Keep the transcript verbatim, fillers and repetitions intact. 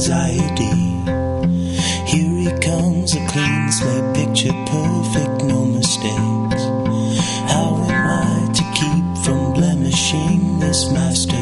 anxiety. Here he comes, a clean slate, picture perfect, no mistakes. How am I to keep from blemishing this master?